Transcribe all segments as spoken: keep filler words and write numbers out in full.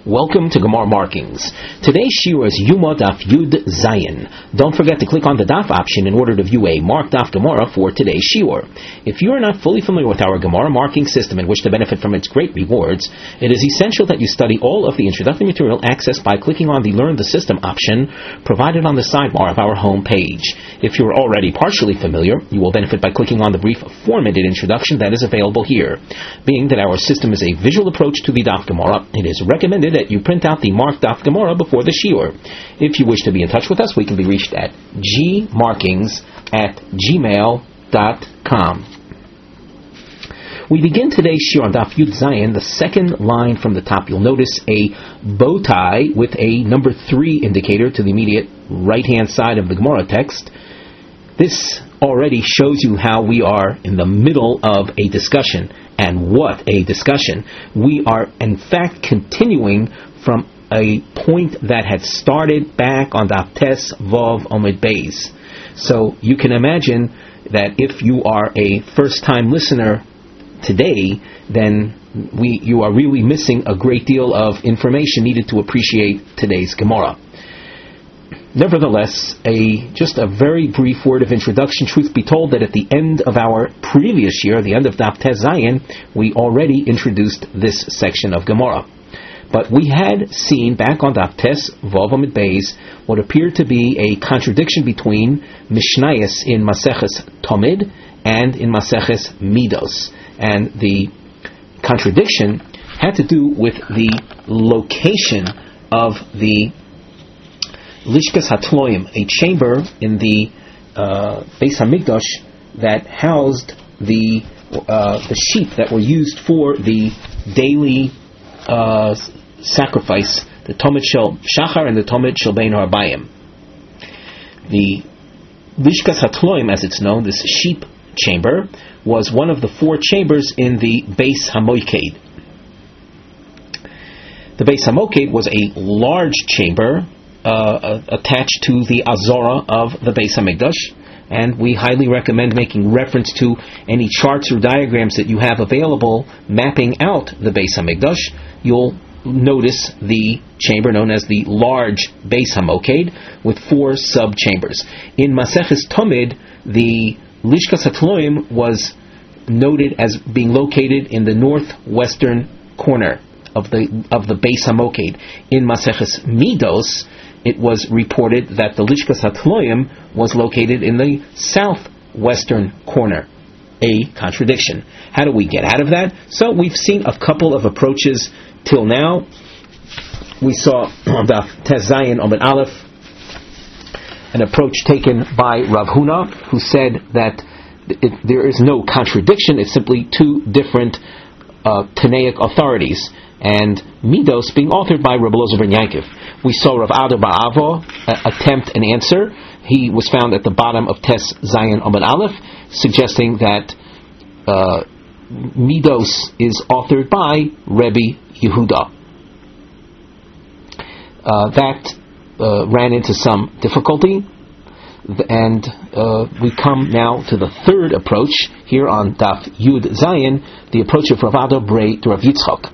Welcome to Gemara Markings. Today's shiur is Yuma Daf Yud Zayin. Don't forget to click on the Daf option in order to view a marked Daf Gemara for today's shiur. If you are not fully familiar with our Gemara marking system and wish to benefit from its great rewards, it is essential that you study all of the introductory material accessed by clicking on the Learn the System option provided on the sidebar of our home page. If you are already partially familiar, you will benefit by clicking on the brief formatted introduction that is available here. Being that our system is a visual approach to the Daf Gemara, it is recommended that you print out the marked Daf Gemara before the shiur. If you wish to be in touch with us, we can be reached at gmarkings at gmail dot com. We begin today's shiur on Daf Yud Zayin, the second line from the top. You'll notice a bow tie with a number three indicator to the immediate right-hand side of the Gemara text. This already shows you how we are in the middle of a discussion. And what a discussion. We are in fact continuing from a point that had started back on Daf Tes Vav Omid Beis. So you can imagine that if you are a first-time listener today, then we you are really missing a great deal of information needed to appreciate today's Gemara. Nevertheless, a just a very brief word of introduction. Truth be told, that at the end of our previous year, the end of Daf Tes Zayin, we already introduced this section of Gemara. But we had seen back on Daf Tes Vav Amid Beis what appeared to be a contradiction between Mishnayos in Maseches Tomid and in Maseches Midos. And the contradiction had to do with the location of the Lishkas HaTloim, a chamber in the uh, Beis HaMikdash that housed the uh, the sheep that were used for the daily uh, sacrifice, the Tomid Shel Shachar and the Tomid Shel Bein Harbayim. The Lishkas HaTloim, as it's known, this sheep chamber, was one of the four chambers in the Beis HaMoked. The Beis HaMoked was a large chamber Uh, attached to the Azora of the Beis HaMikdash, and we highly recommend making reference to any charts or diagrams that you have available mapping out the Beis HaMikdash. You'll notice the chamber known as the large Beis HaMoked with four sub-chambers. In Maseches Tomid, the Lishkas HaTloim was noted as being located in the northwestern corner of the of the Beis HaMoked. In Maseches Midos, it was reported that the Lishkas HaTloim was located in the southwestern corner. A contradiction. How do we get out of that? So we've seen a couple of approaches till now. We saw Daf Tes Zayin Omid Aleph, an approach taken by Rav Huna, who said that it, there is no contradiction, it's simply two different uh, Tanaic authorities, and Midos being authored by Rabbi Elazar ben Yaakov. We saw Rav Adar bar Avo uh, attempt an answer. He was found at the bottom of Tes Zayin Omid Aleph, suggesting that uh, Midos is authored by Rebbe Yehuda. Uh, that uh, ran into some difficulty, and uh, we come now to the third approach here on Daf Yud Zayin, the approach of Rav Adar Brei to Rav Yitzchak.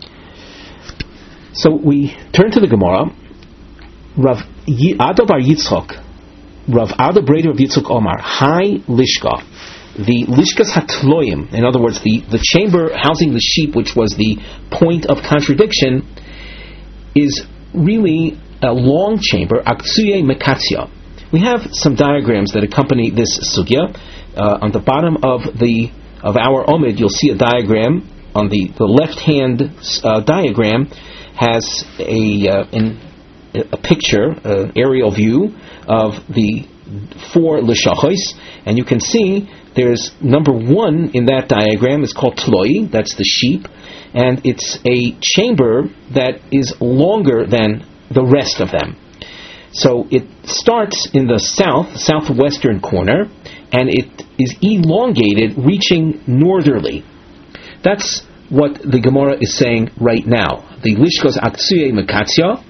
So we turn to the Gemara. Rav Adar bar Yitzchak, Rav Adar Brei Rav Yitzchak Omar, Hai Lishka, the Lishkas HaTloim, in other words, the, the chamber housing the sheep, which was the point of contradiction, is really a long chamber, Aktsuye Mekatzia. We have some diagrams that accompany this sugya. Uh, on the bottom of the of our Omid, you'll see a diagram. On the, the left-hand uh, diagram has a uh, in, a picture, an aerial view of the four lishachos, and you can see there's number one in that diagram is called Tloi, that's the sheep, and it's a chamber that is longer than the rest of them. So it starts in the south, southwestern corner, and it is elongated, reaching northerly. That's what the Gemara is saying right now. The Lishkos Aktsuye Mekatzia,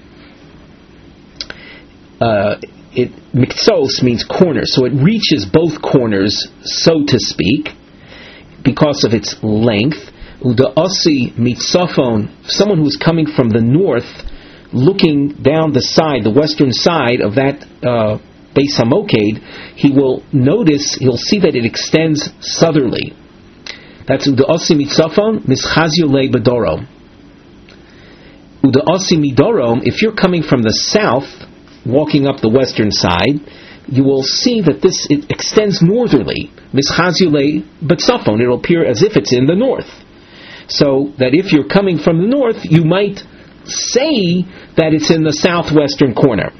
uh, it Miktzos means corner, so it reaches both corners, so to speak, because of its length. Uda Osi Mitzafon, someone who's coming from the north, looking down the side, the western side of that uh, Beis HaMoked, he will notice, he'll see that it extends southerly. That's Uda Osi Mitzafon, Mischazio Le Bedorom. Uda Osi Midorom, if you're coming from the south, walking up the western side, you will see that this it extends northerly. Mischazio Le Betzafon, it'll appear as if it's in the north. So that if you're coming from the north, you might say that it's in the southwestern corner.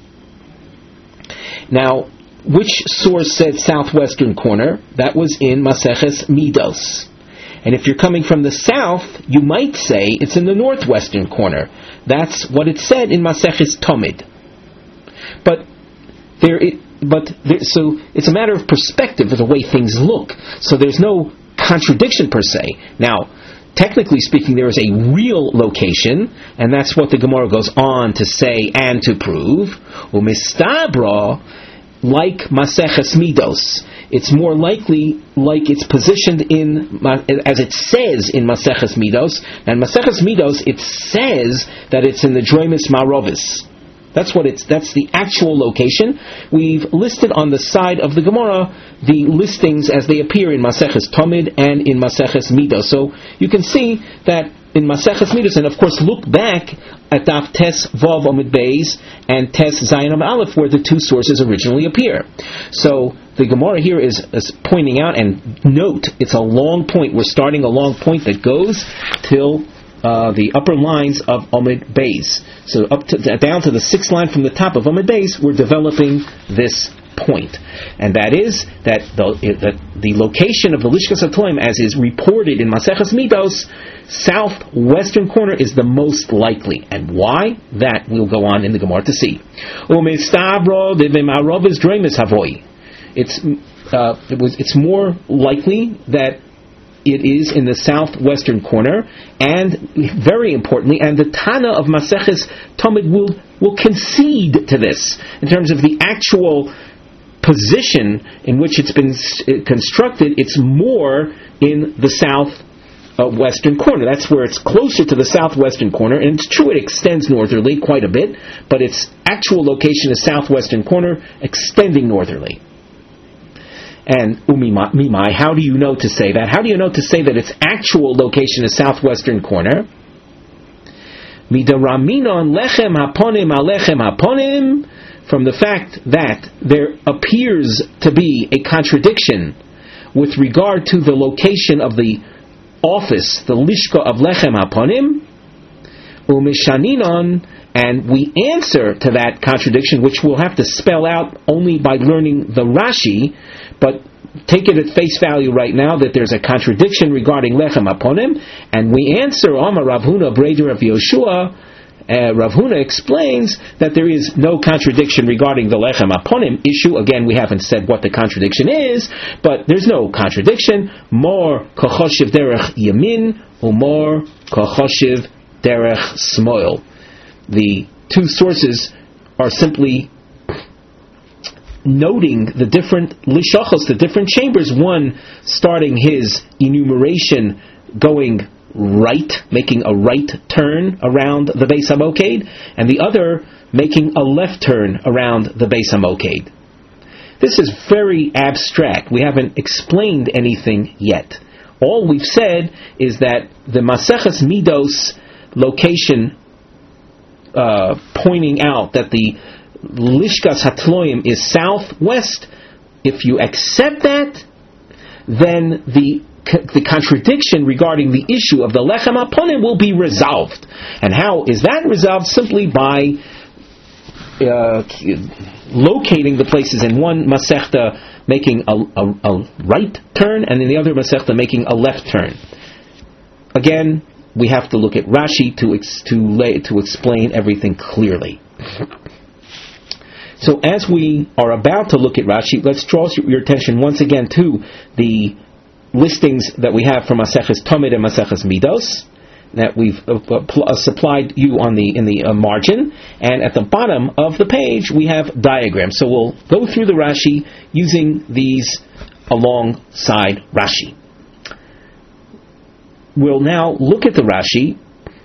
Now, which source said southwestern corner? That was in Maseches Midos. And if you're coming from the south, you might say it's in the northwestern corner. That's what it said in Maseches Tomid. But there, it, but there, so it's a matter of perspective of the way things look. So there's no contradiction per se. Now, technically speaking, there is a real location, and that's what the Gemara goes on to say and to prove. Umistabra, like Maseches Midos, it's more likely like it's positioned in, as it says in Maseches Midos. And Maseches Midos, it says that it's in the Droimus Marovis. That's what it's. That's the actual location. We've listed on the side of the Gemara the listings as they appear in Maseches Tomid and in Maseches Midos. So you can see that in Maseches Midos, and of course look back at Daf Tes Vav Amud Beis and Tes Zayin Amud Aleph, where the two sources originally appear. So the Gemara here is, is pointing out, and note, it's a long point. We're starting a long point that goes till Uh, the upper lines of Amud Beis. So up to, down to the sixth line from the top of Amud Beis, we're developing this point. And that is that the, that the location of the Lishkas HaToim, as is reported in Maseches Midos, southwestern corner is the most likely. And why? That we'll go on in the Gemara to see. It's, uh, it was, it's more likely that it is in the southwestern corner, and very importantly, and the Tana of Maseches Tomid will will concede to this in terms of the actual position in which it's been constructed. It's more in the southwestern corner. That's where it's closer to the southwestern corner, and it's true it extends northerly quite a bit, but its actual location is southwestern corner, extending northerly. And umimai, how do you know to say that? How do you know to say that its actual location is southwestern corner? Midaraminon lechem haponim alechem haponim, from the fact that there appears to be a contradiction with regard to the location of the office, the lishka of lechem haponim, umishaninon, and we answer to that contradiction, which we'll have to spell out only by learning the Rashi, but take it at face value right now that there's a contradiction regarding Lechem Haponim, and we answer, Amar Rav Huna Breder of Yoshua, uh, Rav Huna explains that there is no contradiction regarding the Lechem Haponim issue. Again, we haven't said what the contradiction is, but there's no contradiction. More Kochoshev Derech Yamin, or more Kochoshev Derech Smoil. The two sources are simply noting the different lishachos, the different chambers, one starting his enumeration going right, making a right turn around the Beis HaMoked, and the other making a left turn around the Beis HaMoked. This is very abstract. We haven't explained anything yet. All we've said is that the Maseches Midos location uh, pointing out that the Lishkas Hatloim is southwest, if you accept that, then the the contradiction regarding the issue of the Lechem Haponim will be resolved. And how is that resolved? Simply by uh, locating the places in one Masechta making a, a, a right turn, and in the other Masechta making a left turn. Again, we have to look at Rashi to ex, to lay, to explain everything clearly. So as we are about to look at Rashi, let's draw your attention once again to the listings that we have from Maseches Tomid and Maseches Midos that we've uh, pl- uh, supplied you on the in the uh, margin, and at the bottom of the page we have diagrams. So we'll go through the Rashi using these alongside Rashi. we'll now look at the Rashi,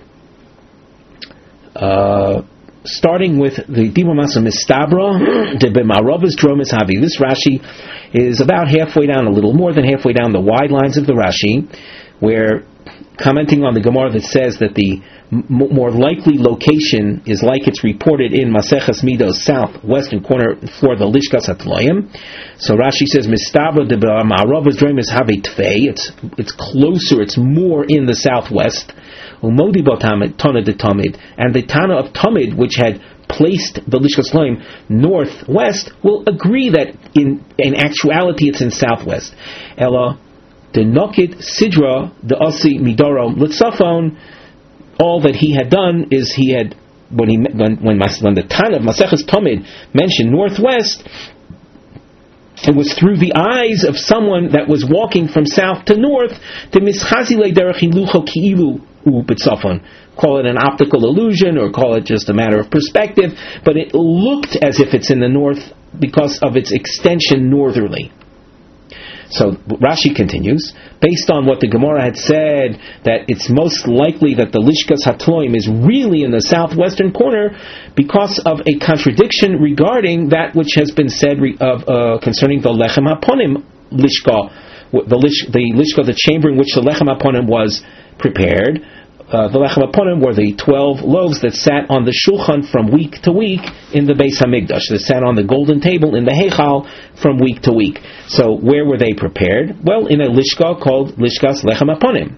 uh, starting with the Dibamasa Mistabra de Bemarovas Dromis Havi. This Rashi is about halfway down, a little more than halfway down the wide lines of the Rashi, where commenting on the Gemara that says that the m- more likely location is like it's reported in Maseches Midos, southwestern corner for the Lishkas Hatloyim. So Rashi says, Mistabra de Bemarovas Dromis Havi Tvei. It's it's closer, it's more in the southwest. Umodi Botamid, Tana de Tamid, and the Tana of Tamid, which had placed the Lishkas Loim northwest, will agree that in in actuality it's in southwest. Ella the Nokit Sidra the Asi Midarom Litzafon. All that he had done is he had when he when when, when the Tana of Maseches Tamid mentioned northwest, it was through the eyes of someone that was walking from south to north. The Mischazile Derech Hilucho Ki'ilu. Call it an optical illusion or call it just a matter of perspective, but it looked as if it's in the north because of its extension northerly. So Rashi continues, based on what the Gemara had said, that it's most likely that the Lishkas Hatloim is really in the southwestern corner because of a contradiction regarding that which has been said re- of uh, concerning the Lechem HaPonim Lishka, the, lish, the Lishka, the chamber in which the Lechem HaPonim was prepared. Uh, the Lechem HaPonim were the twelve loaves that sat on the Shulchan from week to week in the Beis HaMikdash. That sat on the golden table in the Heichal from week to week. So where were they prepared? Well, in a Lishka called Lishkas Lechem HaPonim.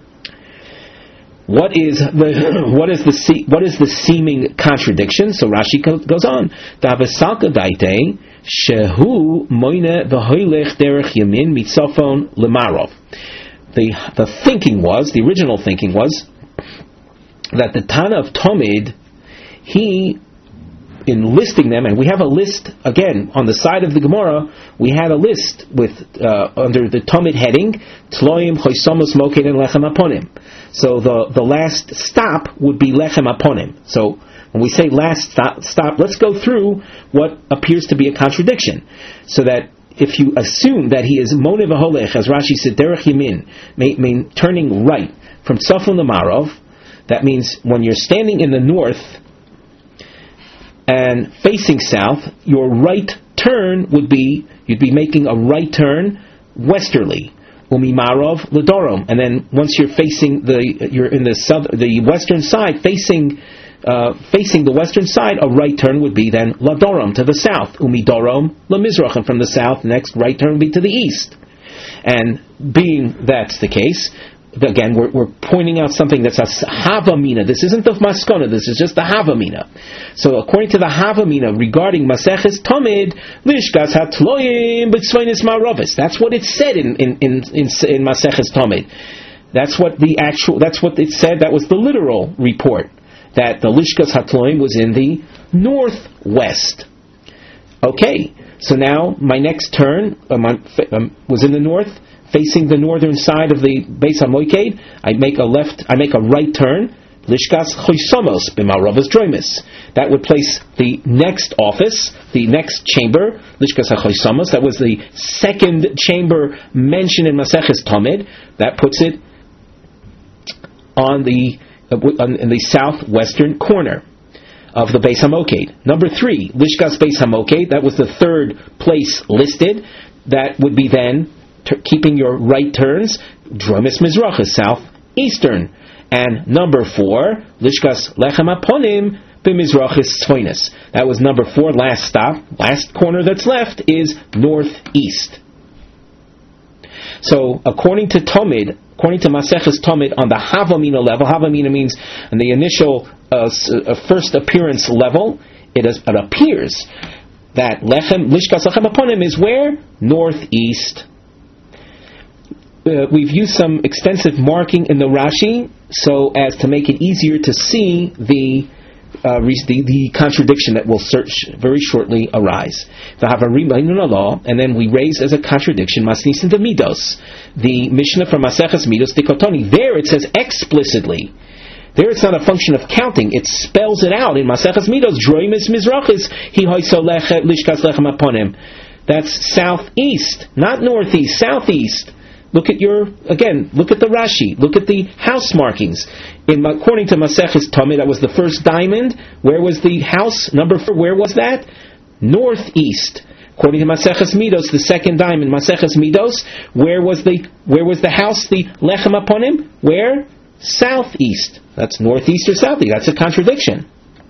What is the what is the what is the seeming contradiction? So Rashi goes on. Davasalka daite shehu moine v'hoylech derech yamin mitzafon lemarov. The the thinking was, the original thinking was, that the Tana of Tomid, he, in listing them, and we have a list, again, on the side of the Gemara, we had a list with, uh, under the Tomid heading, Tloim, Choisomos, Moked, and Lechem Aponim. So the, the last stop would be Lechem Aponim. So when we say last stop, stop, let's go through what appears to be a contradiction. So that if you assume that he is Moneh v'holech, as Rashi said, Derech Yamin, mean turning right from Tzafon Lamarov, that means when you're standing in the north and facing south, your right turn would be, you'd be making a right turn westerly. Umimarov Ladorom. And then once you're facing the, you're in the south, the western side, facing Uh, facing the western side, a right turn would be then Ladorom, to the south. Umidorom Lamizrach, and from the south, the next right turn would be to the east. And being that's the case, again, we're, we're pointing out something that's a Havamina. This isn't the Maskona, this is just the Havamina. So according to the Havamina regarding Maseches Tamid, Lishkas Hatloyim B'tzvainis Ma'rovis. That's what it said in, in, in, in, in Maseches Tamid. That's what the actual, that's what it said, that was the literal report. That the Lishkas Hatloim was in the northwest. Okay, so now my next turn um, um, was in the north, facing the northern side of the Beis HaMoiked. I make a left, I make a right turn. Lishkas Choisomos b'Maravas Droimis. That would place the next office, the next chamber, Lishkas HaChoisomos. That was the second chamber mentioned in Maseches Tamid. That puts it on the in the southwestern corner of the Beis HaMoked. Number three, Lishkas Beis HaMoked, that was the third place listed. That would be then t- keeping your right turns, Dromis Mizrachas, southeastern. And number four, Lishkas Lechem Aponim b'Mizrachis Tzvoinis. That was number four, last stop, last corner that's left is northeast. So according to Tomid, according to Maseches Tamid, on the Havamina level, Havamina means on the initial uh, first appearance level, it, is, it appears that Lechem, Lishkas Lechem Aponim is where? Northeast. Uh, we've used some extensive marking in the Rashi so as to make it easier to see the uh, the, the contradiction that will search very shortly arise. The Havarim law, and then we raise as a contradiction Masnisin the Midos, the Mishnah from Maseches Midos Dikotoni. There it says explicitly. There it's not a function of counting; it spells it out in Maseches Midos. Droimis Mizrachis Hi Hoyso Lishkas Lechem Aponim. That's southeast, not northeast. Southeast. look at your, again, look at the Rashi, look at the house markings. In, according to Maseches Tamid, that was the first diamond. Where was the house? Number four, where was that? Northeast. According to Maseches Midos, the second diamond, Maseches Midos, where was the where was the house, the Lechem Aponim? Where? Southeast. That's northeast or southeast. That's a contradiction.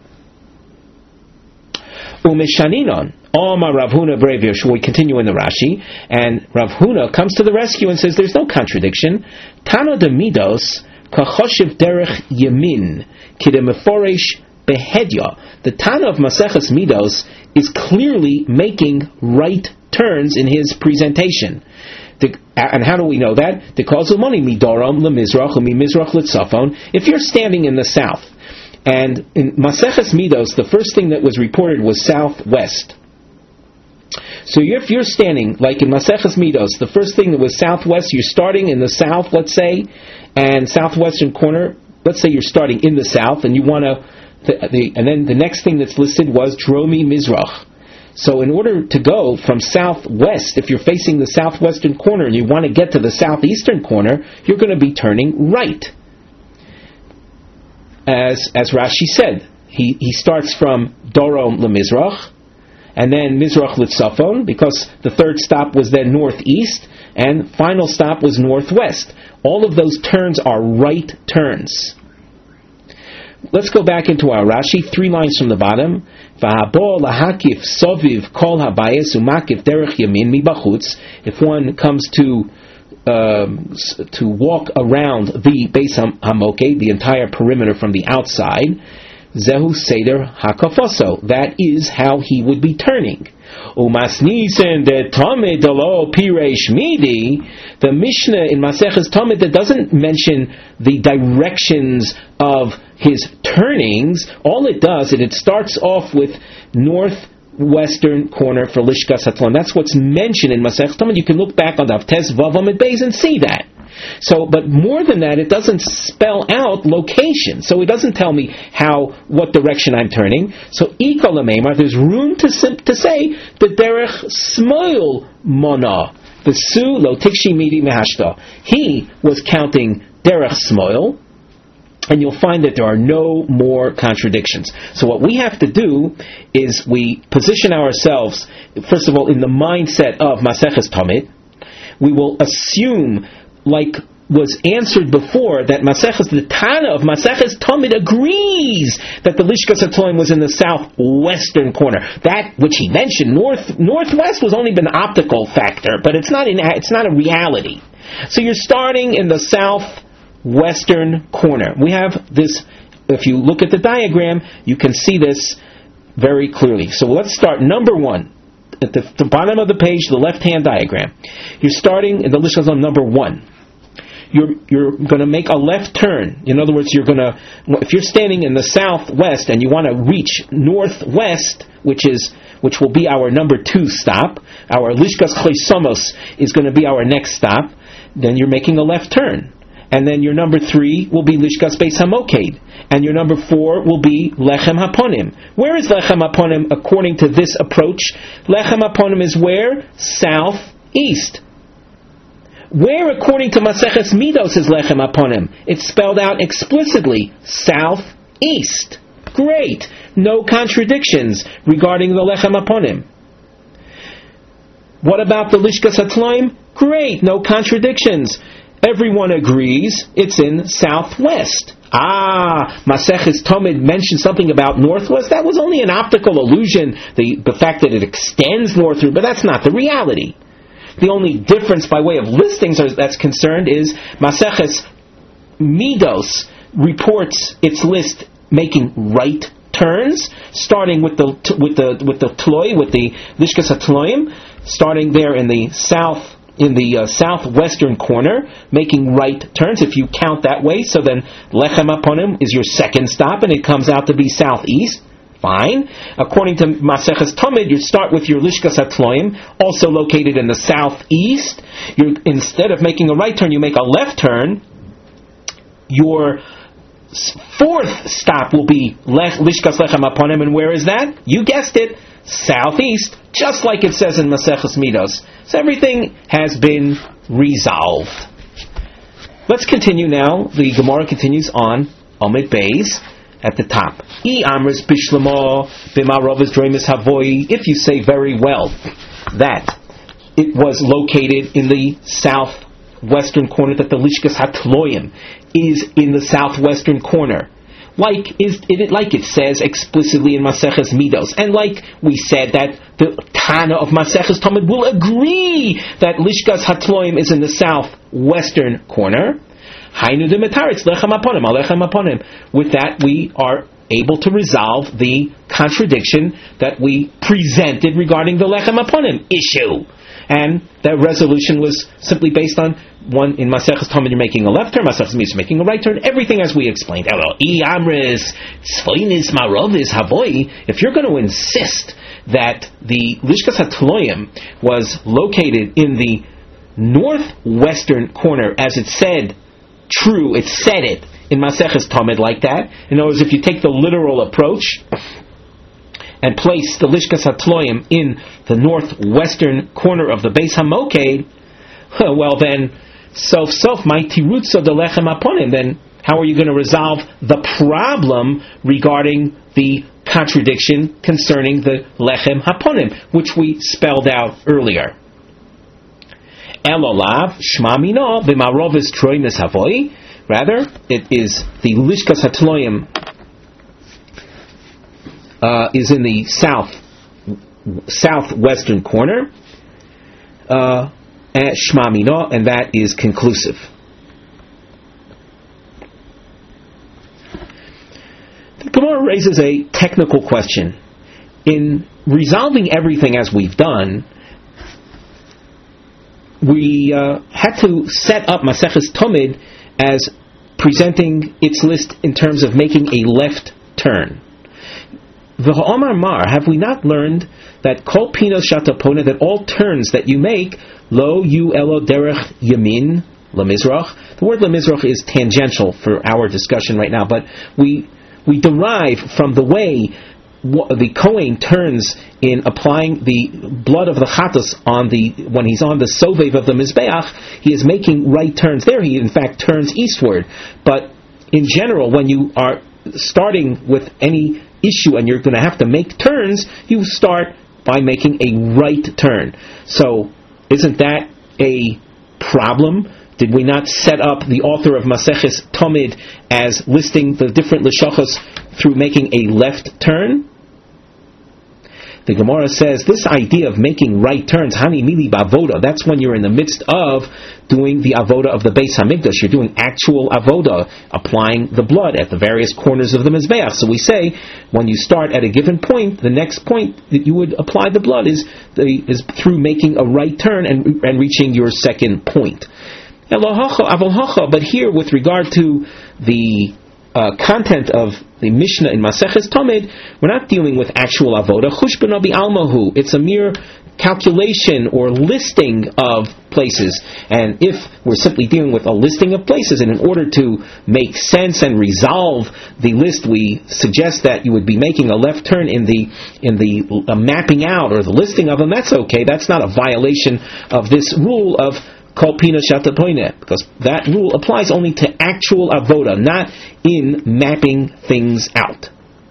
Umeshaninon. Oma Rav Huna Brevir. Shall we continue in the Rashi? And Rav Huna comes to the rescue and says, there's no contradiction. Tano de Midos kachoshev derech yemin kidemeforesh behedya. The Tana of Maseches Midos is clearly making right turns in his presentation. The, and how do we know that? The Kozumoni midoram lemizrach umimizrach litzafon. If you're standing in the south, and in Maseches Midos, the first thing that was reported was southwest. So if you're standing, like in Maseches Midos, the first thing that was southwest, you're starting in the south, let's say, and southwestern corner, let's say you're starting in the south, and you want to, the, the, and then the next thing that's listed was Dromi Mizrach. So in order to go from southwest, if you're facing the southwestern corner and you want to get to the southeastern corner, you're going to be turning right. As as Rashi said, he, he starts from Dorom LeMizrach, and then Mizrach Litzafon, because the third stop was then northeast, and final stop was northwest. All of those turns are right turns. Let's go back into our Rashi, three lines from the bottom. If one comes to um, to walk around the Beis Hamokeh, the entire perimeter from the outside, Zehu Seder Hakafoso. That is how he would be turning. Umasnisen de Tamid Dalo Pireish Midi. The Mishnah in Maseches Tamid that doesn't mention the directions of his turnings. All it does is it starts off with northwestern corner for Lishkas Hatlon. That's what's mentioned in Maseches Tamid. You can look back on the Avtes Vav Amid Beis and see that. So, but more than that, it doesn't spell out location. So it doesn't tell me how, what direction I'm turning. So, Ikol Ameimar, there's room to to say the derech smoil mona, the su lo tikshi midi mehashta. He was counting derech smoil, and you'll find that there are no more contradictions. So what we have to do is we position ourselves, first of all, in the mindset of Maseches Tamid. We will assume, like was answered before, that Maseches, the Tana of Maseches Tamid agrees that the Lishkas HaToim was in the southwestern corner. That which he mentioned, north northwest, was only been an optical factor, but it's not in, it's not a reality. So you're starting in the southwestern corner. We have this. If you look at the diagram, you can see this very clearly. So let's start number one. At the, the bottom of the page, the left-hand diagram. You're starting in the Lishkas HaToim number one. You're you're going to make a left turn. In other words, you're going to, if you're standing in the southwest and you want to reach northwest, which is which will be our number two stop, our Lishkas Choisomos is going to be our next stop. Then you're making a left turn, and then your number three will be Lishkas Beis Hamoked, and your number four will be Lechem Haponim. Where is Lechem Haponim according to this approach? Lechem Haponim is where? Southeast. Where, according to Maseches Midos, is Lechem Haponim? It's spelled out explicitly, southeast. Great. No contradictions regarding the Lechem Haponim. What about the Lishkas HaTlaim? Great. No contradictions. Everyone agrees it's in southwest. Ah, Maseches Tamid mentioned something about northwest. That was only an optical illusion, the, the fact that it extends northward, but that's not the reality. The only difference by way of listings that's concerned is Maseches Midos reports its list making right turns, starting with the with the with the Tloi, with the Lishkas HaTloim, starting there in the south in the uh, southwestern corner, making right turns. If you count that way, so then Lechem Haponim is your second stop, and it comes out to be southeast. Fine. According to Maseches Tamid, you start with your Lishkas HaTloim, also located in the southeast. You, instead of making a right turn, you make a left turn. Your fourth stop will be Lech, Lishkas Lechem Haponim, and where is that? You guessed it, southeast, just like it says in Maseches Midos. So everything has been resolved. Let's continue now. The Gemara continues on Amid Beis at the top. I amris bishlamo b'marovas droimis havoi. If you say very well that it was located in the southwestern corner, that the Lishkas Hatloim is in the southwestern corner, like is it like it says explicitly in Maseches Midos, and like we said that the Tana of Maseches Talmud will agree that Lishkas Hatloim is in the southwestern corner. With that, we are able to resolve the contradiction that we presented regarding the Lechem Aponim issue. And that resolution was simply based on one in Maseches Talmud you're making a left turn, Maseches Midos you're making a right turn, everything as we explained. If you're going to insist that the Lishkas HaTloim was located in the northwestern corner, as it said, true, it said it in Maseches Talmud like that. In other words, if you take the literal approach and place the Lishkas HaTloim in the northwestern corner of the Beis HaMoked, well then, sof sof my tirutza de lechem aponim. Then how are you going to resolve the problem regarding the contradiction concerning the lechem haponim, which we spelled out earlier? Elolav shma mino b'marovis troimis havoi. Rather, it is the Lishkas HaTloim uh, is in the south southwestern corner. Uh, Shma Mino, and that is conclusive. The Gemara raises a technical question. In resolving everything as we've done, we uh, had to set up Maseches Talmud as presenting its list in terms of making a left turn. V'ha'omar mar, have we not learned that kol pinos shatapona, that all turns that you make, lo yu elo derech yamin lemizrach. The word lemizrach is tangential for our discussion right now, but we we derive from the way the Kohen turns in applying the blood of the chatos on the when he's on the sovev of the mizbeach, he is making right turns there. He in fact turns eastward. But in general, when you are starting with any issue and you're going to have to make turns, you start by making a right turn. So, isn't that a problem? Did we not set up the author of Maseches Talmud as listing the different lishachos through making a left turn? The Gemara says this idea of making right turns, hani mili bavoda, that's when you're in the midst of doing the avoda of the Beis Hamikdash. You're doing actual avoda, applying the blood at the various corners of the mizbeach. So we say, when you start at a given point, the next point that you would apply the blood is the, is through making a right turn and, and reaching your second point. But here, with regard to the Uh, content of the Mishnah in Maseches Talmud, we're not dealing with actual avoda. Chushbon abi almahu. It's a mere calculation or listing of places. And if we're simply dealing with a listing of places, and in order to make sense and resolve the list, we suggest that you would be making a left turn in the in the uh, mapping out or the listing of them, that's okay. That's not a violation of this rule of Kol Pina Shatapoine, because that rule applies only to actual avoda, not in mapping things out.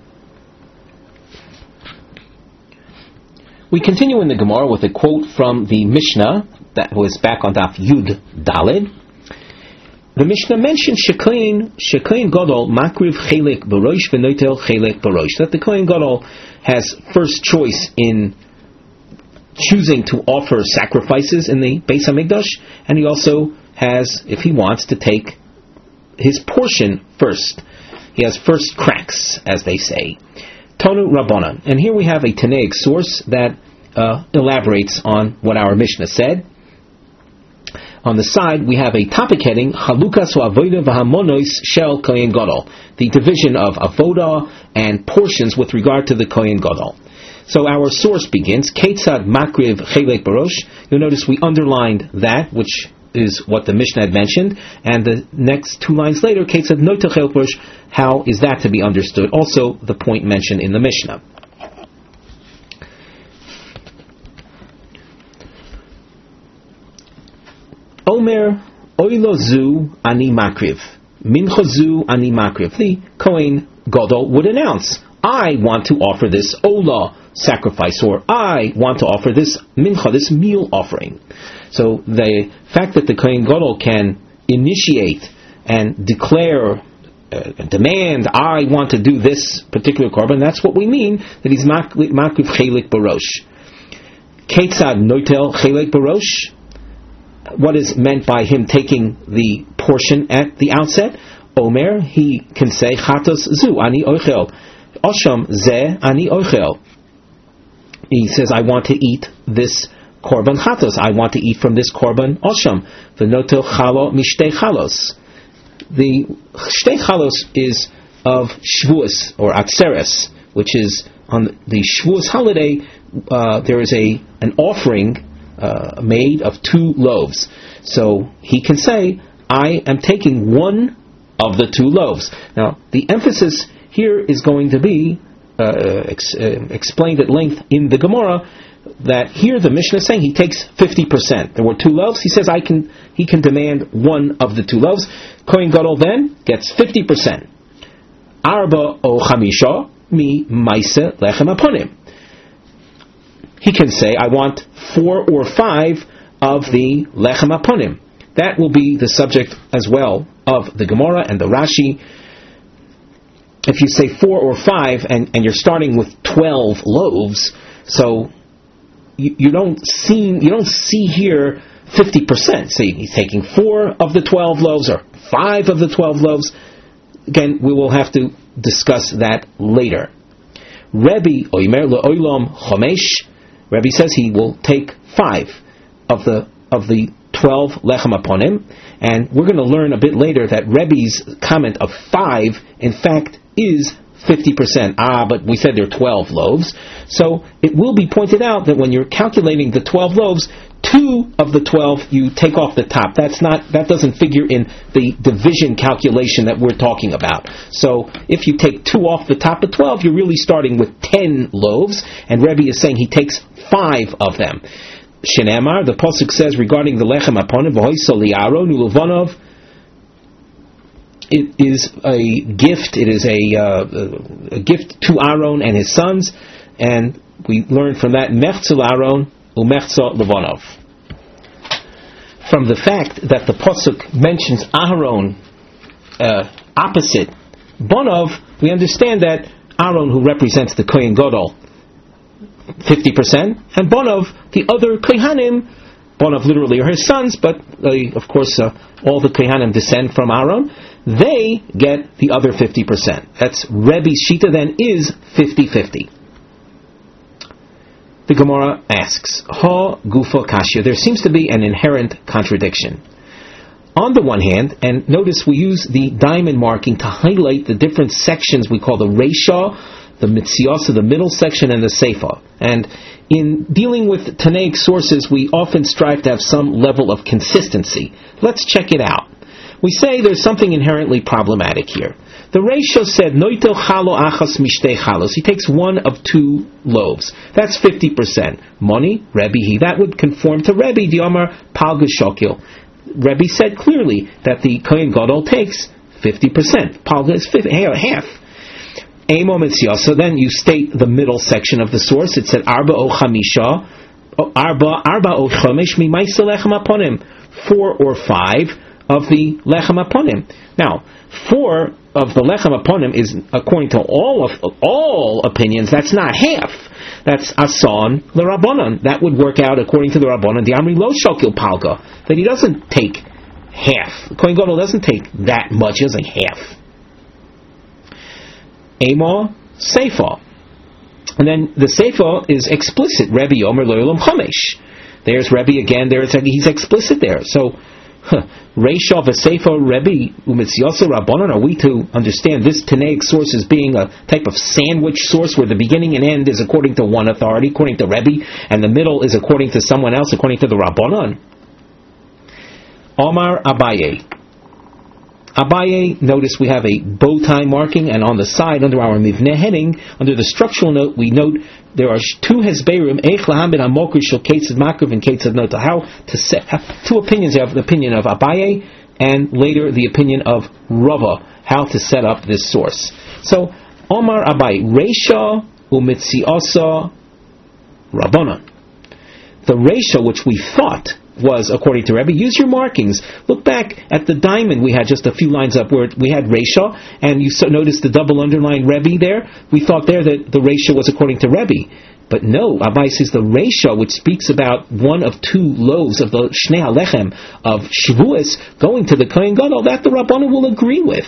We continue in the Gemara with a quote from the Mishnah that was back on Daf Yud Daled. The Mishnah mentioned Shekoin Shekoin Gadol Makriv Chelek Barosh V'Noitel Chelek Barosh, that the Kohen Gadol has first choice in choosing to offer sacrifices in the Beis Hamikdash, and he also has, if he wants, to take his portion first. He has first cracks, as they say. Tonu Rabbanan. And here we have a Tanaic source that uh, elaborates on what our Mishnah said. On the side, we have a topic heading, Chalukas Avoda V'Hamonos Shel Kohen Gadol, the division of avoda and portions with regard to the Kohen Gadol. So our source begins, Ketzad Makriv Chelek Barosh. You'll notice we underlined that, which is what the Mishnah had mentioned, and the next two lines later, Ketzad Notel Chelek Barosh, how is that to be understood? Also the point mentioned in the Mishnah. Omer oilo zu ani makriv. Mincha zu ani makriv. The Kohen Gadol would announce, I want to offer this olah sacrifice, or I want to offer this mincha, this meal offering. So the fact that the Kohen Gadol can initiate and declare, uh, demand, I want to do this particular korban, that's what we mean, that he's makriv chelik barosh. Ketzad noitel chelik barosh. What is meant by him taking the portion at the outset? Omer, he can say, chatos zu ani ochel. Osham ze ani ochel. He says, I want to eat this korban chatos. I want to eat from this korban osham. V'notel chalo mishtei chalos. The shtei chalos is of Shavuos or Atzeres, which is on the Shavuos holiday. Uh, there is a an offering uh, made of two loaves. So he can say, I am taking one of the two loaves. Now, the emphasis here is going to be uh, ex- uh, explained at length in the Gemara, that here the Mishnah is saying he takes fifty percent. There were two loaves. He says I can. He can demand one of the two loaves. Kohen Gadol then gets fifty percent. Arba o chamisha mi maise lechem aponim. He can say, I want four or five of the lechem aponim. That will be the subject as well of the Gemara and the Rashi. If you say four or five, and, and you're starting with twelve loaves, so you, you don't see you don't see here fifty percent. So he's taking four of the twelve loaves or five of the twelve loaves. Again, we will have to discuss that later. Rebbe oimer le'olam chomesh. Rebbe says he will take five of the of the twelve lechem aponim, and we're going to learn a bit later that Rebbe's comment of five, in fact, is fifty percent. Ah, but we said there are twelve loaves. So it will be pointed out that when you're calculating the twelve loaves, two of the twelve you take off the top. That's not that doesn't figure in the division calculation that we're talking about. So if you take two off the top of twelve, you're really starting with ten loaves, and Rebbe is saying he takes five of them. Shenamar, the pasuk says regarding the lechem aponim, v'hoisol li'aron u'levanov, it is a gift. It is a, uh, a gift to Aaron and his sons, and we learn from that mechzel Aaron u'mechzel levanov. From the fact that the pasuk mentions Aaron uh, opposite Bonov, we understand that Aaron, who represents the Kohen Gadol, fifty percent, and Bonov, the other Kohanim, Bonov literally are his sons, but uh, of course uh, all the Kohanim descend from Aaron, they get the other fifty percent. That's Rebbe's Shita then is fifty-fifty. The Gemara asks, Ha gufa kashya. There seems to be an inherent contradiction. On the one hand, and notice we use the diamond marking to highlight the different sections we call the Reisha, the Mitziasa, the middle section, and the Seifa. And in dealing with Tanaic sources, we often strive to have some level of consistency. Let's check it out. We say there's something inherently problematic here. The Reisha said, Noitel chalo achas mishtei chalos. He takes one of two loaves. That's fifty percent. Moni, Rebbe, he. That would conform to Rebbe, the Amar Palga Shokil. Rebbe said clearly that the Kohen Gadol takes fifty percent. Palga is fifty, half. Emo Mitziasa, then you state the middle section of the source. It said, Arba o chamisha, Arba, Arba o chomesh mi maisa lechem aponim. Four or five of the lechem aponim. Now, four of the lechem aponim is, according to all of all opinions, that's not half. That's asan l'rabbanan. That would work out according to the rabbanan. The amri lo shokil palga, that he doesn't take half. The Kohen Gadol doesn't take that much. He doesn't half. Ema Seifa, and then the Seifa is explicit. Rebbe Omer Lo'olam Chomesh. There's Rebbe again. There's he's explicit there. So Reisha v'Seifa Rebbe u'Mitziasa Rabbanon. Are we to understand this Tanaic source as being a type of sandwich source where the beginning and end is according to one authority, according to Rebbe, and the middle is according to someone else, according to the Rabbanon? Omar Abaye. Abaye, notice we have a bow tie marking, and on the side, under our Mivneh heading, under the structural note, we note there are two Hezberim, Eich Lahamid HaMokri Shel Ketzad Makriv and Ketzad Nota. How to set, have two opinions. You have the opinion of Abaye, and later the opinion of Rava, how to set up this source. So, Omar Abaye, Reisha Umitziasa Rabbanan. The Reisha, which we thought was according to Rebbe, use your markings. Look back at the diamond we had just a few lines up where we had Reisha, and you so notice the double underlined Rebbe there. We thought there that the Reisha was according to Rebbe. But no, Abai says the Reisha, which speaks about one of two loaves of the Shnei HaLechem of Shavuos going to the Kohen Gadol, that the Rabbanan will agree with.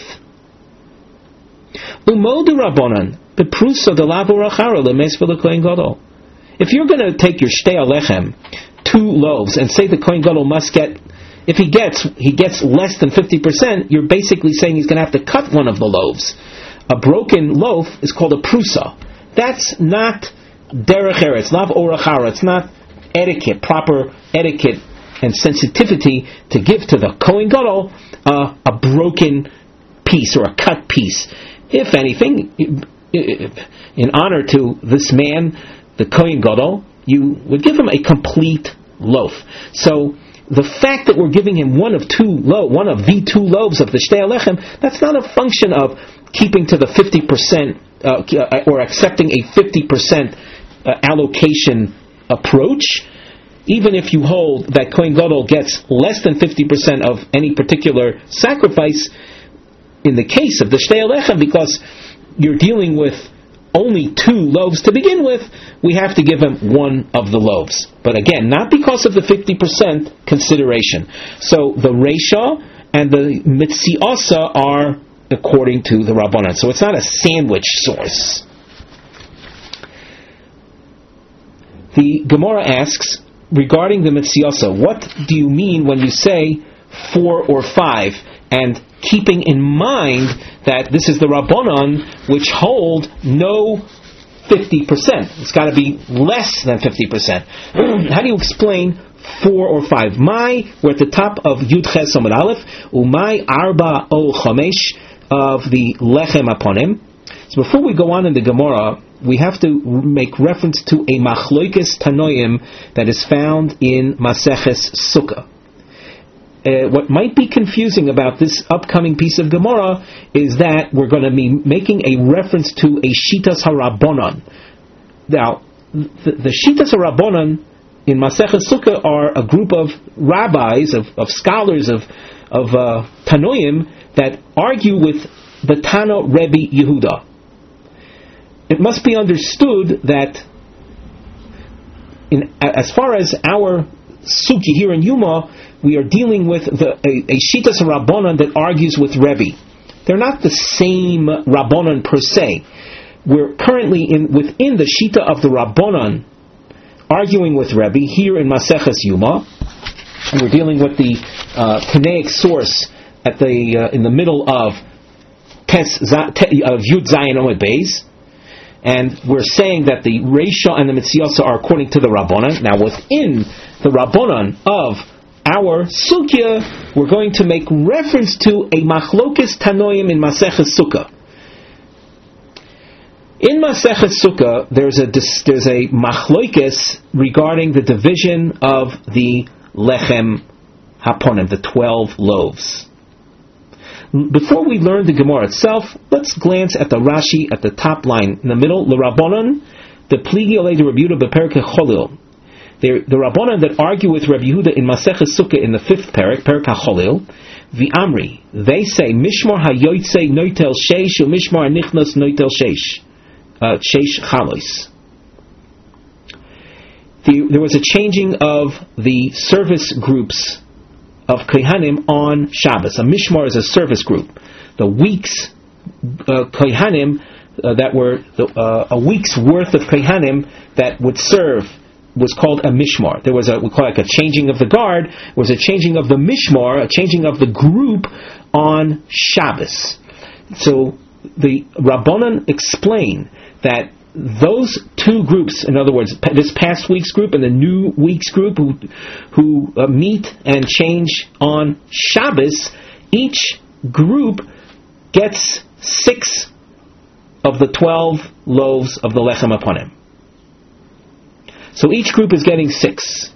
Umod Rabbanan, Beprusa de Lavo Rachara Lemes for the Kohen Gadol. If you're going to take your Shnei HaLechem, two loaves, and say the Kohen Gadol must get, if he gets he gets less than fifty percent, you're basically saying he's going to have to cut one of the loaves. A broken loaf is called a prusa. That's not derech eretz, not orachara. It's not etiquette, proper etiquette and sensitivity to give to the Kohen Gadol uh, a broken piece or a cut piece. If anything, in honor to this man, the Kohen Gadol, you would give him a complete loaf. So the fact that we're giving him one of two lo- one of the two loaves of the Shtei HaLechem, that's not a function of keeping to the fifty percent uh, or accepting a fifty percent uh, allocation approach. Even if you hold that Kohen Gadol gets less than fifty percent of any particular sacrifice, in the case of the Shtei HaLechem, because you're dealing with only two loaves to begin with, we have to give him one of the loaves. But again, not because of the fifty percent consideration. So the Reisha and the Mitziasa are according to the Rabbanan. So it's not a sandwich source. The Gemara asks, regarding the Mitziasa, what do you mean when you say four or five? And keeping in mind that this is the Rabbanan which hold no fifty percent. It's got to be less than fifty percent. How do you explain four or five? My, we're at the top of Yud Ches Amud Aleph, Umay Arba O Chamesh of the Lechem Aponim. So before we go on in the Gemara, we have to make reference to a Machloikes Tanoim that is found in Maseches Sukkah. Uh, what might be confusing about this upcoming piece of Gemara is that we're going to be making a reference to a Shitas HaRabbanan. Now, the, the Shitas HaRabbanan in Maseches Sukkah are a group of rabbis, of, of scholars, of, of uh, Tanoim that argue with the Tana Rebbe Yehuda. It must be understood that in, as far as our Sukkah here in Yuma, we are dealing with the, a, a Shitas Rabbanan that argues with Rebbe. They're not the same Rabbanan per se. We're currently in within the Shita of the Rabbanan arguing with Rebbe here in Maseches Yuma, and we're dealing with the uh, Tanaic source at the uh, in the middle of Tes of Yud Zayin Omid Beis, and we're saying that the Reisha and the Mitziasa are according to the Rabbanan. Now, within the Rabbanan of our Sukkah, we're going to make reference to a Machlokes Tanoim in Maseches Sukkah. In Maseches Sukkah, there's a there's a Machlokes regarding the division of the Lechem Haponim, the twelve loaves. Before we learn the Gemara itself, let's glance at the Rashi at the top line in the middle. L'Rabbanan, the Pligi Olei de Rabbi Yehuda bePerek HaCholil. The Rabbanan that argue with Rabbi Yehuda in Maseches Sukkah in the fifth Perek, Perek HaCholil, the Amri, they say Mishmar HaYotzei Noitel Sheish or Mishmar HaNichnos Noitel Sheish, uh, Sheish Chalos. The, there was a changing of the service groups of Kohanim on Shabbos. A Mishmar is a service group. The weeks uh, Kohanim uh, that were the, uh, a week's worth of Kohanim that would serve was called a mishmar. There was a, we call it like a changing of the guard, was a changing of the mishmar, a changing of the group on Shabbos. So the Rabbanan explain that those two groups, in other words, this past week's group and the new week's group who, who uh, meet and change on Shabbos, each group gets six of the twelve loaves of the lechem aponim. So each group is getting six.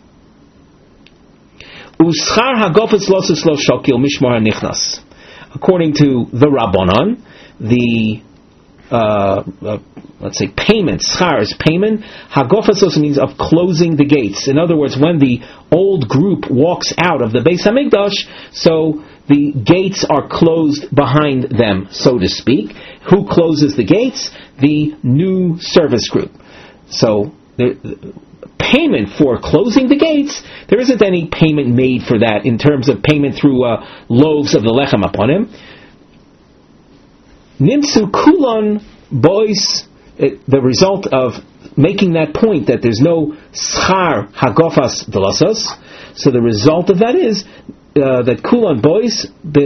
Uschar hagofes losus lo shokil mishmar nichnas. According to the Rabbanon, the uh, uh, let's say payment, schar is payment. Hagofes also means of closing the gates. In other words, when the old group walks out of the Beis Hamikdash, so the gates are closed behind them, so to speak. Who closes the gates? The new service group. So the payment for closing the gates, there isn't any payment made for that in terms of payment through uh, loaves of the lechem aponim. Nimsu kulon bois, the result of making that point that there's no schar hagofas velosos, so the result of that is uh, that kulon bois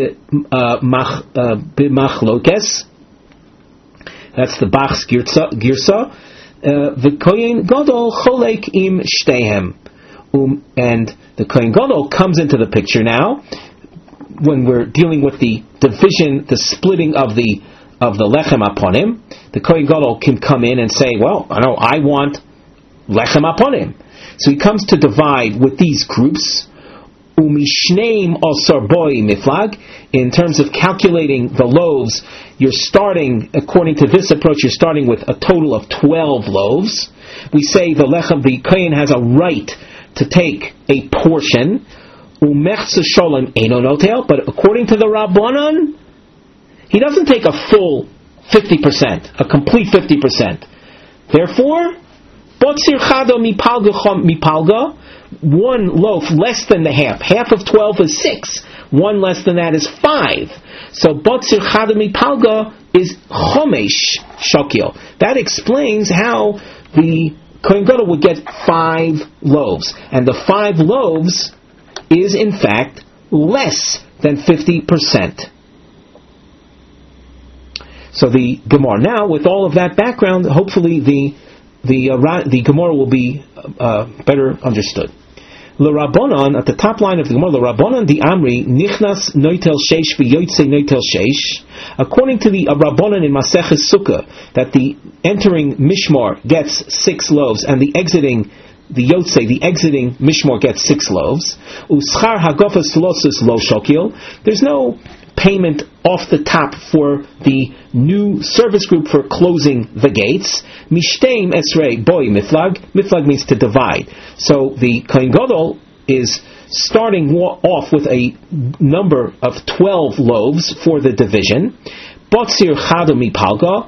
b'machlokes, that's the Bach's girsa, the Kohen Gadol cholek im shtehem, um, and the Kohen Gadol comes into the picture now when we're dealing with the division, the splitting of the of the lechem aponim. The Kohen Gadol can come in and say, "Well, I know I want lechem aponim," so he comes to divide with these groups. Umishneim osar boi miflag. In terms of calculating the loaves, you're starting, according to this approach, you're starting with a total of twelve loaves. We say the lechem, the kohen has a right to take a portion. Umechza sholem eino notel. But according to the Rabbanon, he doesn't take a full fifty percent, a complete fifty percent. Therefore, botzir chado mipalga mipalga. One loaf less than the half. Half of twelve is six. One less than that is five. So botzir chadami palga is chomesh shokil. That explains how the Kohen Gadol would get five loaves, and the five loaves is in fact less than fifty percent. So the Gemara now, with all of that background, hopefully the the uh, the Gemara will be uh, better understood. L'Rabbanon, at the top line of the Gemara, L'Rabbanon di Amri nichnas noitel sheish v'yoytze noitel sheish. According to the uh, Rabbanon in Maseches Sukkah, that the entering Mishmar gets six loaves, and the exiting, the Yotze, the exiting Mishmar gets six loaves. Uschar hagofas losus lo shokil. There's no payment off the top for the new service group for closing the gates. Mishteim esrei boy miflag. Miflag means to divide. So the Kohen Gadol is starting off with a number of twelve loaves for the division. Botzir chado mipalga.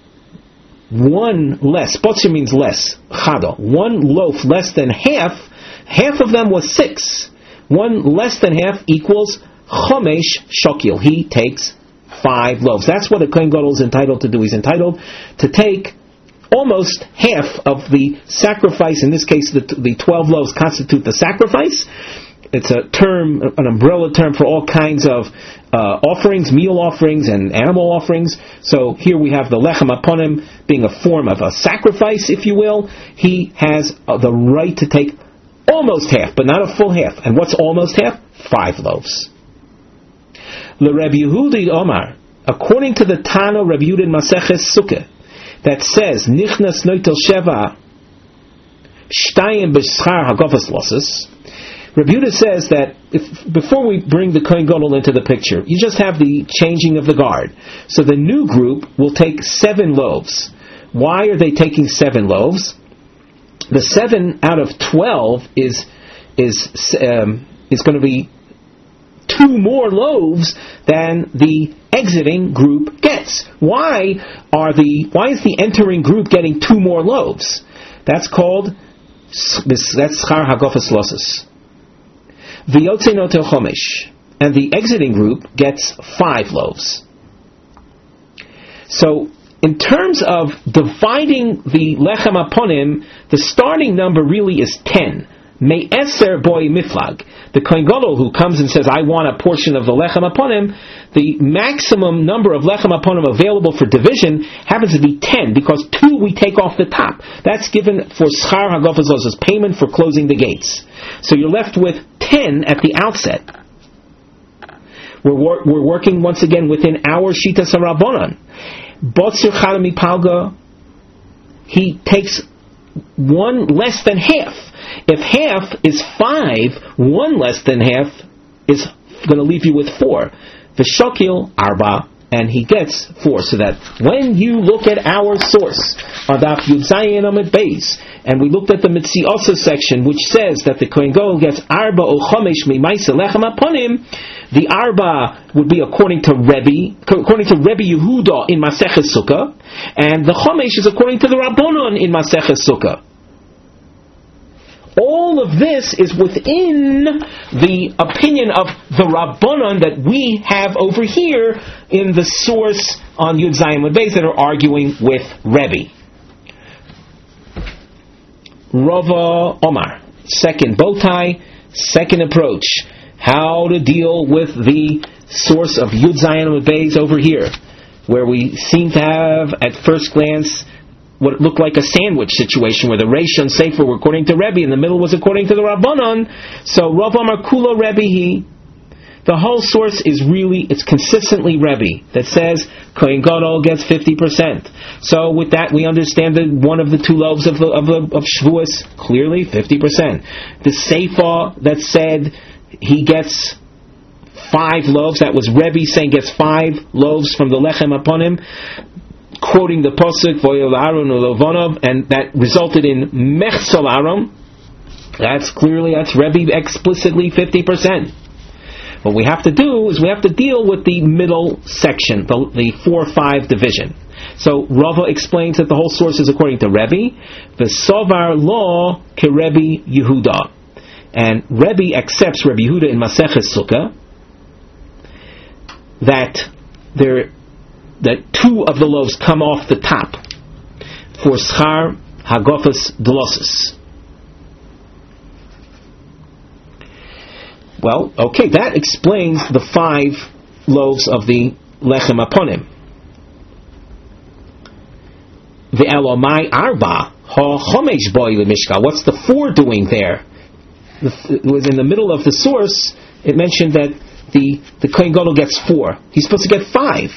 One less. Botzir means less. Chado. One loaf less than half. Half of them was six. One less than half equals chomesh shokil. He takes five loaves. That's what a Kohen Gadol is entitled to do. He's entitled to take almost half of the sacrifice. In this case, the, the twelve loaves constitute the sacrifice. It's a term, an umbrella term for all kinds of uh, offerings, meal offerings and animal offerings. So here we have the lechem aponim being a form of a sacrifice, if you will. He has uh, the right to take almost half, but not a full half. And what's almost half? Five loaves. Le Rabbi Yehudi Omar, according to the Tano Rabbi Yehuda in Maseches Sukkah, that says Nichnas Noitel Sheva Shtayim B'Schar Hagofas Losses. Rabbi Yehuda says that if, before we bring the Kohen Gadol into the picture, you just have the changing of the guard. So the new group will take seven loaves. Why are they taking seven loaves? The seven out of twelve is is um, is going to be two more loaves than the exiting group gets. Why are the why is the entering group getting two more loaves? That's called that's schar hagofas losses. V'yotze notel chomesh, and the exiting group gets five loaves. So, in terms of dividing the lechem aponim, the starting number really is ten. Me'eser boy miflag. The Kohen Gadol who comes and says, I want a portion of the lechem aponim, the maximum number of lechem aponim available for division happens to be ten, because two we take off the top. That's given for schar hagofas losses, payment for closing the gates. So you're left with ten at the outset. We're, wor- we're working once again within our Shitas HaRabbanan. Botzir Chalami Palga, he takes one less than half. If half is five, one less than half is going to leave you with four. The Shokil Arba, and he gets four. So that when you look at our source, Adaf Yud Zayin Amid Beis, and we looked at the Mitziasa section, which says that the Kohen Gadol gets Arba o Chomesh Mimaisa Lechem Aponim, the Arba would be according to Rebbe, according to Rebbe Yehuda in Maseches Sukkah, and the Chomesh is according to the Rabbanon in Maseches Sukkah. All of this is within the opinion of the Rabbanon that we have over here in the source on Yud Zayin Amud Beis that are arguing with Rebbe. Rava Omar, second bow tie, second approach. How to deal with the source of Yud Zayin Amud Beis over here, where we seem to have, at first glance, what looked like a sandwich situation where the Reish and Sefer were according to Rebbe and the middle was according to the Rabbanon. So Rav Amar Kula Rebbe he. The whole source is really, it's consistently Rebbe that says Kohen Gadol gets fifty percent. So with that we understand that one of the two loaves of the, of, the, of Shavuos, clearly fifty percent. The Sefer that said he gets five loaves, that was Rebbe saying gets five loaves from the Lechem upon him, quoting the Pasuk Voyel Aaron Ulovonov, and that resulted in Mechsal Aaron. That's clearly, that's Rebbe explicitly fifty percent. What we have to do is we have to deal with the middle section, the, the four five division. So Rava explains that the whole source is according to Rebbe, the Sovar law ke Rebbe Yehuda, and Rebbe accepts Rebbe Yehuda in Maseches Sukkah that there that two of the loaves come off the top for schar hagofas dolosis. Well, okay, that explains the five loaves of the lechem aponim. The elomai arba ha chomesh boy lemishka. What's the four doing there? It was in the middle of the source. It mentioned that the the Kohen Gadol gets four. He's supposed to get five.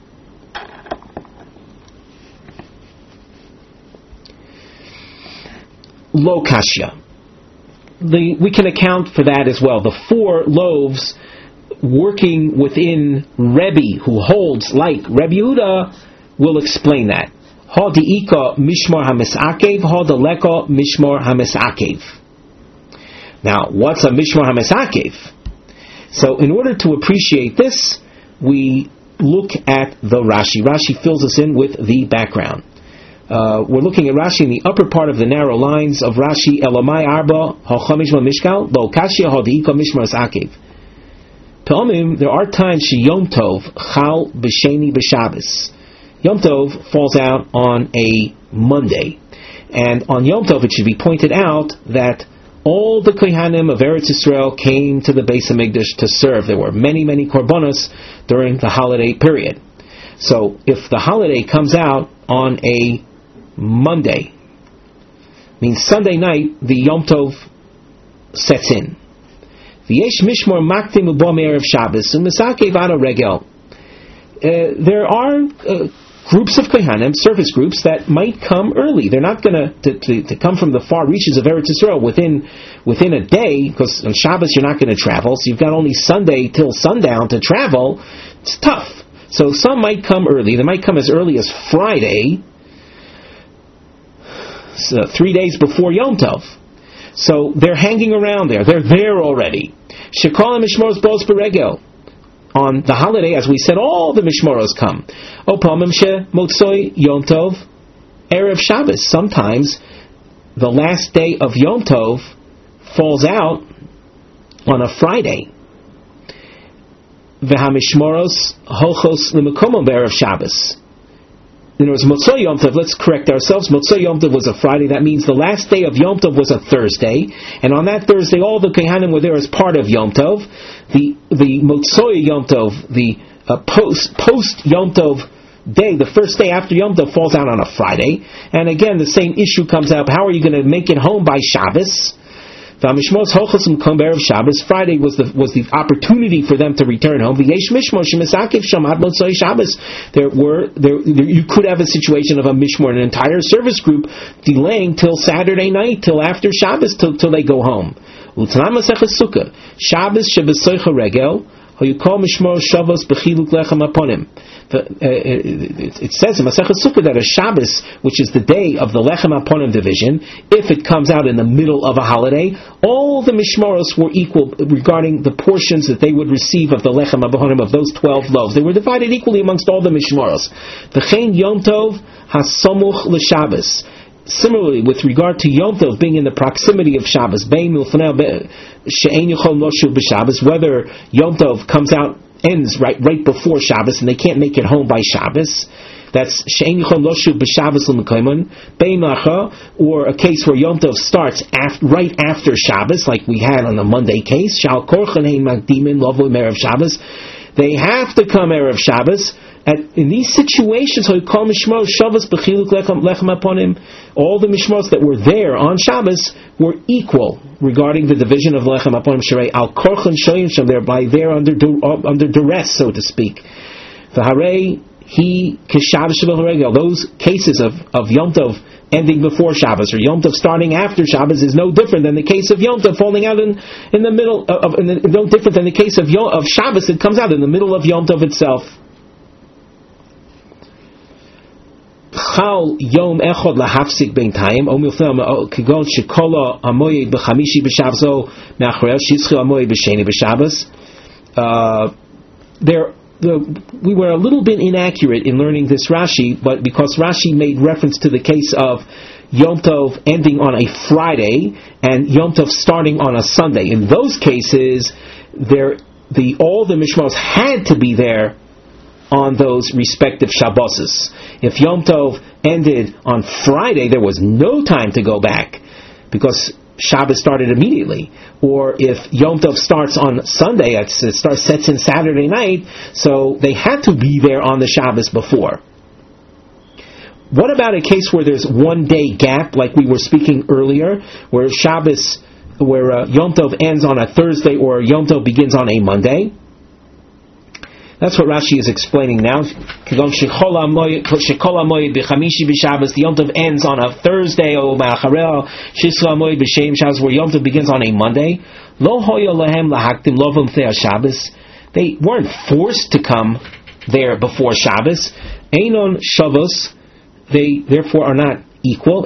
Lo kashya. The, we can account for that as well. The four loaves working within Rebbe, who holds like Rebbe Yehuda, will explain that. Ha di'ika mishmar hamisakev, ha deleka mishmar hamisakev. Now, what's a mishmar hamisakev? So, in order to appreciate this, we look at the Rashi. Rashi fills us in with the background. Uh, we're looking at Rashi in the upper part of the narrow lines of Rashi. Elamai arba ha'chamish mishkal lo kashya ha'diika mishmar sakev. Pe'omim, there are times she Yom Tov chal b'sheni b'Shabbos. Yom Tov falls out on a Monday, and on Yom Tov it should be pointed out that all the Kohanim of Eretz Yisrael came to the Beis Hamikdash to serve. There were many, many korbanos during the holiday period. So if the holiday comes out on a Monday, means Sunday night, the Yom Tov sets in. V'yesh mishmor maktim ubo me'erev Shabbos u'misakev ado regel. There are uh, groups of Kohanim, service groups, that might come early. They're not going to, to to come from the far reaches of Eretz Yisrael within within a day, because on Shabbos you're not going to travel, so you've got only Sunday till sundown to travel. It's tough. So some might come early. They might come as early as Friday, so three days before Yom Tov. So they're hanging around there. They're there already. Shekol mishmoros bos beregel. On the holiday, as we said, all the mishmoros come. Opamim she motzoi Yom Tov erev Shabbos. Sometimes the last day of Yom Tov falls out on a Friday. V'hamishmoros holchos l'mekomom be'erev Shabbos. In other words, Motzoi Yom Tov, let's correct ourselves. Motzoi Yom Tov was a Friday. That means the last day of Yom Tov was a Thursday. And on that Thursday, all the Kohanim were there as part of Yom Tov. The the Motzoi Yom Tov, the uh, post post Yom Tov day, the first day after Yom Tov, falls out on a Friday. And again, the same issue comes up. How are you going to make it home by Shabbos? V'amishmos hochos m'kom b'erev Shabbos. Friday was the was the opportunity for them to return home. V'yesh mishmor shemisakev sham ad motzei Shabbos. There were there, there you could have a situation of a mishmor, an entire service group delaying till Saturday night, till after Shabbos, till till they go home. U'tanan Masechus Sukkah. Shabbos shebesoicha regel. You call Mishmor Shabbos b'chiluk lechem aponim. It says in Masechus Sukkah that a Shabbos, which is the day of the lechem aponim division, if it comes out in the middle of a holiday, all the Mishmoros were equal regarding the portions that they would receive of the lechem aponim of those twelve loaves. They were divided equally amongst all the Mishmoros. V'chein Yom Tov hasomuch l'Shabbos. Similarly, with regard to Yom Tov being in the proximity of Shabbos, whether Yom Tov comes out, ends right right before Shabbos, and they can't make it home by Shabbos, that's or a case where Yom Tov starts after, right after Shabbos, like we had on the Monday case. They have to come Erev Shabbos. At, in these situations, all the Mishmos that were there on Shabbos were equal regarding the division of Lechem Aponim Sherei Al Korchen Shoyim Shem, thereby they're under under duress, so to speak. V'harei he Kishabbos Shebel. Those cases of, of Yom Tov ending before Shabbos or Yom Tov starting after Shabbos is no different than the case of Yom Tov falling out in, in the middle of, in the, no different than the case of Yom, of Shabbos that comes out in the middle of Yom Tov itself. Chal Yom Echad lahafsik bein tayim o milfem kegon shekola amoyed b'chamishi b'shavzo me'achrei shizchi amoyed b'sheni b'shabbos. There, the, we were a little bit inaccurate in learning this Rashi, but because Rashi made reference to the case of Yom Tov ending on a Friday and Yom Tov starting on a Sunday. In those cases, there the all the Mishmos had to be there on those respective Shabboses. If Yom Tov ended on Friday, there was no time to go back because Shabbos started immediately. Or if Yom Tov starts on Sunday, it starts sets in Saturday night, so they had to be there on the Shabbos before. What about a case where there's one day gap, like we were speaking earlier, where Shabbos, where uh, Yom Tov ends on a Thursday or Yom Tov begins on a Monday? That's what Rashi is explaining now. The Yom Tov ends on a Thursday, or where Yom Tov begins on a Monday. They weren't forced to come there before Shabbos. Einon Shabbos. They therefore are not equal.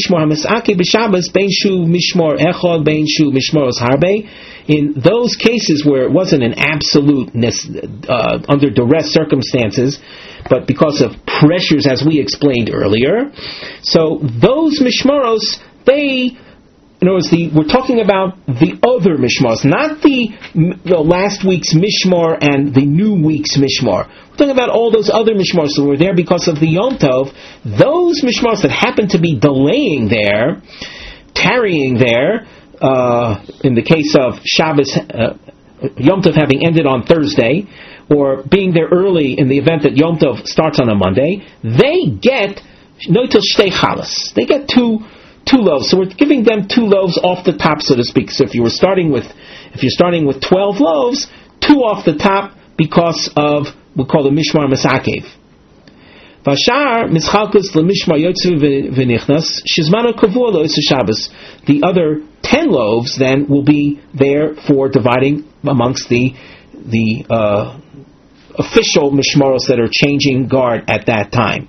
In those cases where it wasn't an absolute uh, under duress circumstances, but because of pressures, as we explained earlier, so those mishmaros, they, in other words, the, we're talking about the other mishmaros, not the, the last week's mishmar and the new week's mishmar. We're talking about all those other mishmaros that were there because of the Yom Tov. Those mishmaros that happen to be delaying there, tarrying there, Uh, in the case of Shabbos, uh, Yom Tov having ended on Thursday, or being there early in the event that Yom Tov starts on a Monday, they get noitel shtei chalas. They get two two loaves. So we're giving them two loaves off the top, so to speak. So if you were starting with, if you're starting with twelve loaves, two off the top because of we call the mishmar masakev. Vashar mischalkus lemishmar yotzu v'nichnas shizmano kavua lo Shabbos. The other ten loaves then will be there for dividing amongst the the uh, official mishmaros that are changing guard at that time.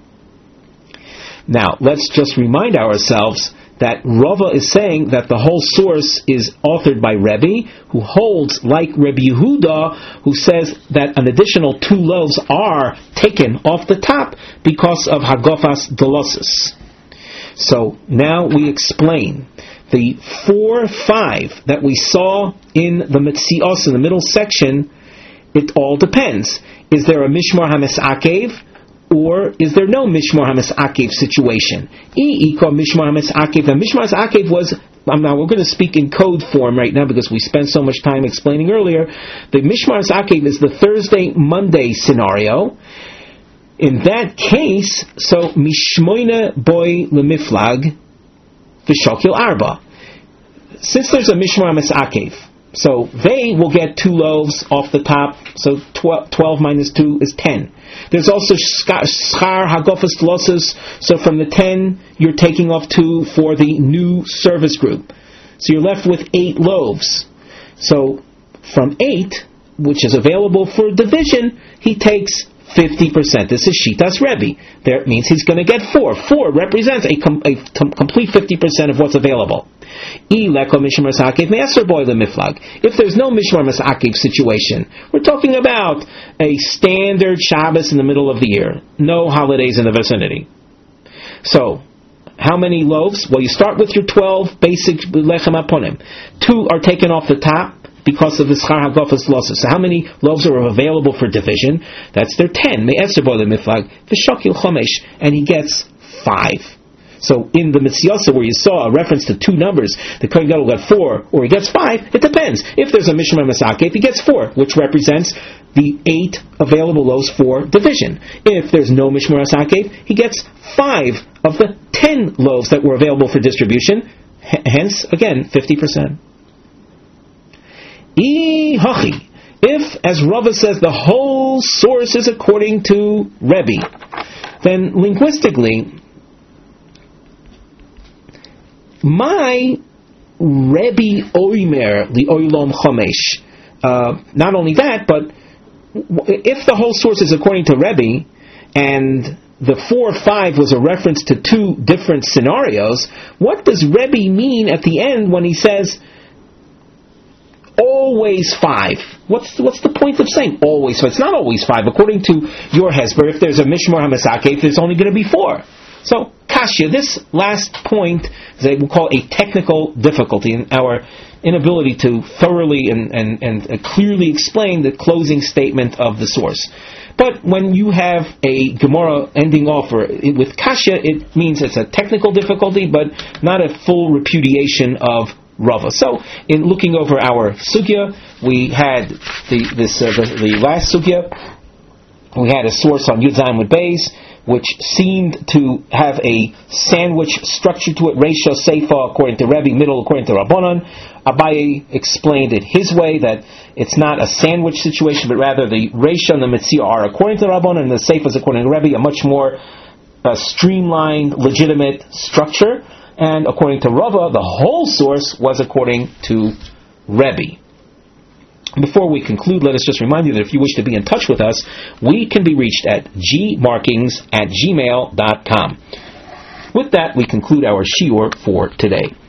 Now let's just remind ourselves that Rava is saying that the whole source is authored by Rebbe, who holds like Rebbe Yehuda, who says that an additional two loaves are taken off the top because of Hagofas Dolosus. So now we explain the four, five that we saw in the Metzios in the middle section. It all depends. Is there a Mishmar Hames Akev? Or is there no Mishmar Hames Akev situation? Ika Mishmar Hames Akev. And Mishmar Hames Akev was, um, now we're going to speak in code form right now because we spent so much time explaining earlier. The Mishmar Hames Akev is the Thursday, Monday scenario. In that case, so Mishmoina Boy Lemiflag V'Shokil Arba. since there's a Mishmar Misakev, so they will get two loaves off the top, so twelve, twelve minus two is ten. There's also Schar Hagofas Losses, so from the ten, you're taking off two for the new service group. So you're left with eight loaves. So from eight, which is available for division, he takes fifty percent. This is Shitas Rebbe. That means he's going to get four. Four represents a, com- a t- complete fifty percent of what's available. If there's no Mishmar Masakev situation, we're talking about a standard Shabbos in the middle of the year. No holidays in the vicinity. So, how many loaves? Well, you start with your twelve basic Lechem Aponim. Two are taken off the top because of the Schar HaGofas losses. So how many loaves are available for division? That's their ten. Me'etzer bo lemiflag, v'shokil chomesh, and he gets five. So in the Mitziyasa, where you saw a reference to two numbers, the Kohen Gadol got four, or he gets five, it depends. If there's a Mishmar Masakev, he gets four, which represents the eight available loaves for division. If there's no Mishmar Masakev, he gets five of the ten loaves that were available for distribution, H- hence, again, fifty percent. If, as Rava says, the whole source is according to Rebbe, then linguistically, my Rebbe Oimer the Oilom Chomesh. Uh, not only that, but if the whole source is according to Rebbe, and the four or five was a reference to two different scenarios, what does Rebbe mean at the end when he says always five? What's what's the point of saying always? So it's not always five. According to your Hesber, if there's a Mishmar HaMasakev, there's only going to be four. So, Kashya, this last point is we'll call a technical difficulty in our inability to thoroughly and, and, and clearly explain the closing statement of the source. But when you have a Gemara ending off or with Kashya, it means it's a technical difficulty, but not a full repudiation of Rava. So, in looking over our sugya, we had the this uh, the, the last sugya. We had a source on Yud Zayin with Beis, which seemed to have a sandwich structure to it, Reisha Seifa according to Rebbe, middle according to Rabbanan. Abaye explained it his way, that it's not a sandwich situation, but rather the Reisha and the Metzia are according to Rabbanan, and the Seifa is according to Rebbe, a much more uh, streamlined, legitimate structure. And according to Rava, the whole source was according to Rebbe. Before we conclude, let us just remind you that if you wish to be in touch with us, we can be reached at g markings at gmail dot com. With that, we conclude our shiur for today.